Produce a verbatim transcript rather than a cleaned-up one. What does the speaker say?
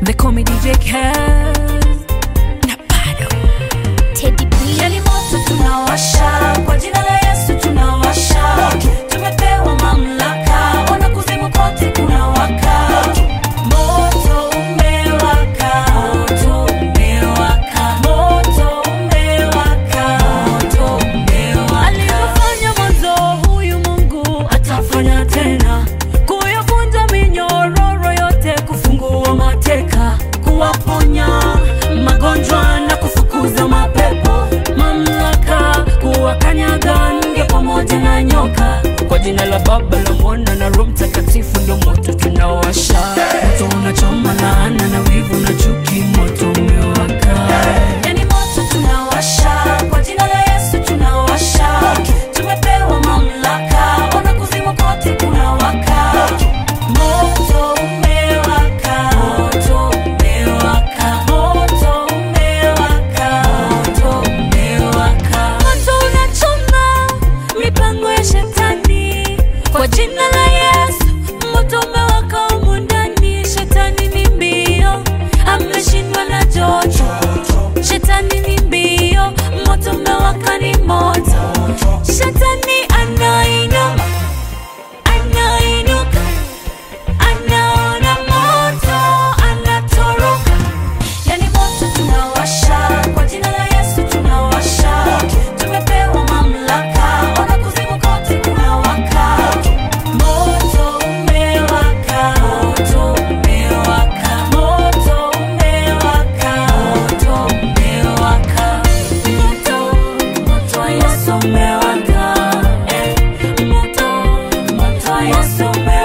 They call me D J Kaz na bado Teddy B. Yani moto tunawasha, kwa jina la Yesu tunawasha. Tumepewa mamlaka, ona kuzimu kote kunawaka. Moto umewaka, moto umewaka, moto umewaka, moto umewaka. Aliyofanya mwanzo huyu Mungu atafanya tena, kuyavunja minyororo yote, kufungua mateka, kuwaponya magonjwa na kufukuza mapepo, mamlaka kuwakanyaga nge pamoja na nyoka. Kwa jina la Baba, la Mwana na Roho Mtakatifu ndio moto tunawasha. Moto unachoma laana na wivu na chuki, moto umewaka. Yani moto tunawasha, kwa jina la Yesu tunawasha. Tumepewa mamlaka, ona kuzimu kote kunawaka. Moto umewaka, moto umewaka, moto umewaka, moto umewaka. Moto unachoma mipango ya shetani, kwa jina la Yesu moto umewaka humu ndani. Shetani ni mbio, ameshindwa na joto. Shetani ni mbio, moto umewaka ni moto. Shetani anainuka, anainuka, anaona moto, anatoroka. Yani moto tunawasha, kwa jina la Yesu tunawasha. Tumepewa mamlaka, ona kuzimu kote kunawaka. Moto umewaka, moto umewaka, moto umewaka, moto umewaka. Moto, moto Yesu umewaka. Eh, moto, moto Yesu umewaka.